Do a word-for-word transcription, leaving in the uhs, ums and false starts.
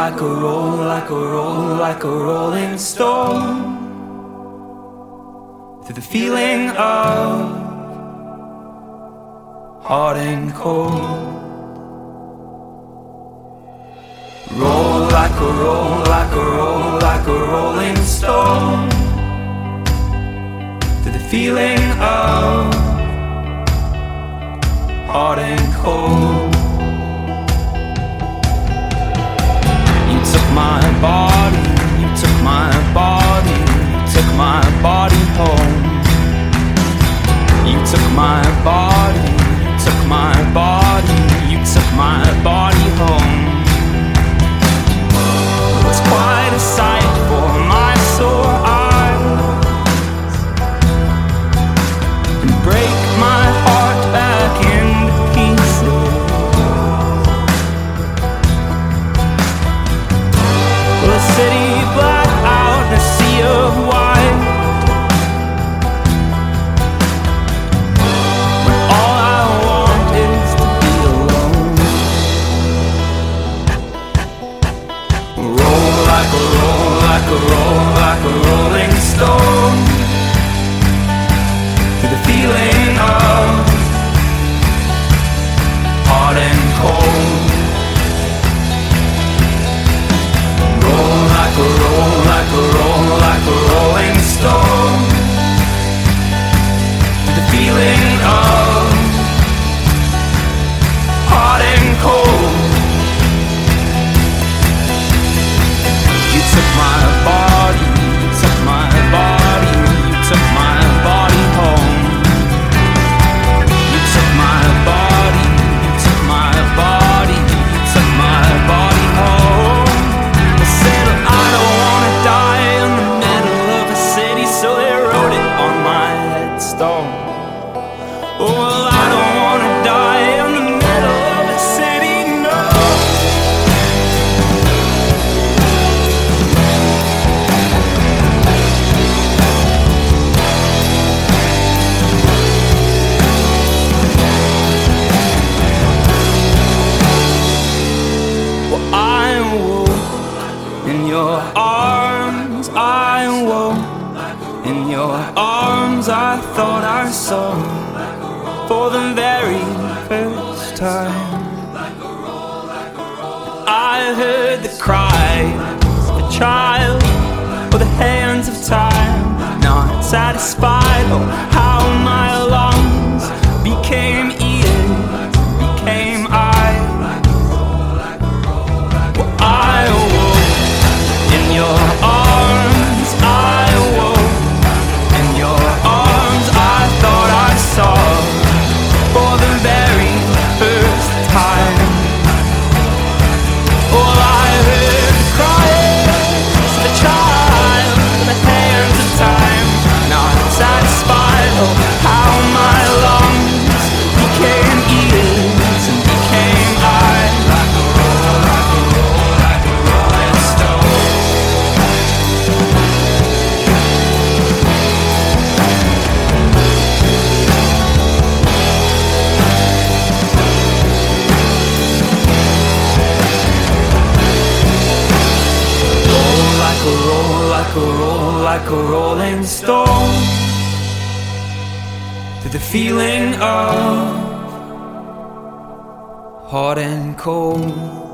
like a roll, like a roll, like a rolling stone, through the feeling of hot and cold. Roll like a roll, like a roll, like a rolling stone, through the feeling of hot and cold. You took my body, you took my body, you took my body home. You took my body, you took my body, you took my body home. It's quite a sight for my sore eyes, and break my heart back into pieces. Will a city black out in a sea of white, when all I want is to be alone? Roll like a roll, like a roll, like a rolling stone, through the feeling of hot and cold. Roll like a roll, like a roll, like a rolling stone, through the feeling of hot and cold. You took my body, you took my body, you took my body home. You took my body, you took my body, you took my body home. They said I don't wanna die in the middle of a city, so they wrote it on my headstone. Oh, well, I don't wanna die in the middle of a city, no. Well, I woke in your arms, I woke in your arms. I thought I saw for the very first time. I heard the cries of a child, or the hands of time, not satisfied. Oh, how my lungs became ears, became eyes. Well, I awoke in your arms, I awoke in your arms. I thought I saw for the very first time. Well, I heard the cries of a child, the hands of time, not satisfied. Oh, how my lungs became ears and became eyes. Like a roll, like a roll, like a rolling stone. Roll like a roll, like a roll, like a rolling stone, through the feeling of hot and cold.